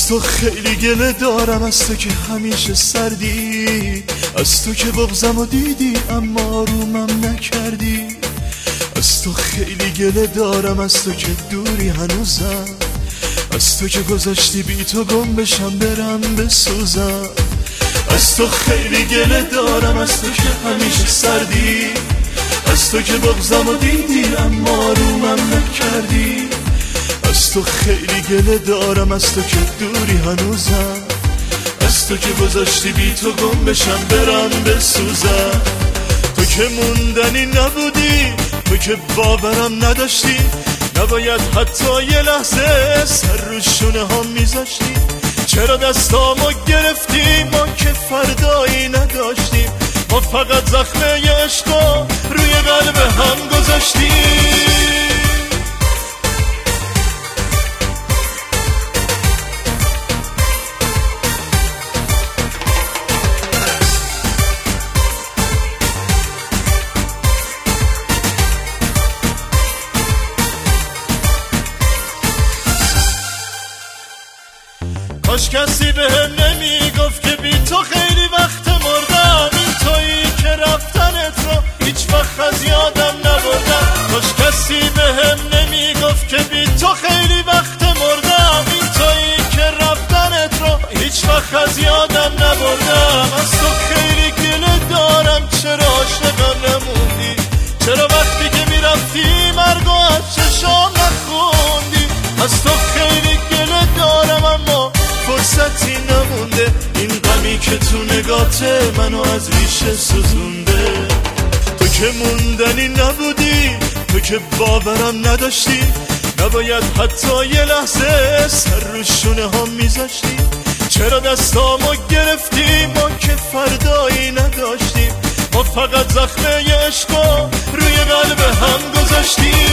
تو خیلی گله دارم، از تو که همیشه سردی، از تو که بغضمو دیدی اما آرومم نکردی. از تو خیلی گله دارم، از تو که دوری هنوزم، از تو که گذاشتی بی تو گم بشم برم بسوزم. از تو خیلی گله دارم، از تو که همیشه سردی، از تو که بغضمو دیدی اما آرومم نکردی. از تو خیلی گله دارم، از تو که دوری هنوزم، از تو که گذاشتی بی تو گم بشم برم بسوزم. تو که موندنی نبودی، تو که باورم نداشتی، نباید حتی یه لحظه سر رو شونه ها میذاشتی. چرا دستامو گرفتی ما که فردایی نداشتیم، ما فقط زخمه ی عشقا روی قلب هم گذاشتیم. کاش کسی بهم نمیگفت که بی تو خیلی وقت مردم، این تویی که رفتنت رو هیچ وقت از یادم نبردم. کاش کسی بهم نمیگفت که بی تو خیلی وقت مردم، این تویی که رفتنت رو هیچ وقت از یادم نبردم. از تو خیلی گله دارم، چرا عاشقم نموندی، چرا وقتی که میرفتی مرگو از چشام نخوندی. از تو خیلی گله دارم اما فرصتی نمونده، این غمی که تو نگات منو از ریشه سوزونده. تو که موندنی نبودی، تو که باورم نداشتی، نباید حتی یه لحظه سر رو شونه ها میذاشتی. چرا دستامو گرفتی ما که فردایی نداشتیم، ما فقط زخمه ی عشقا روی قلب هم گذاشتیم.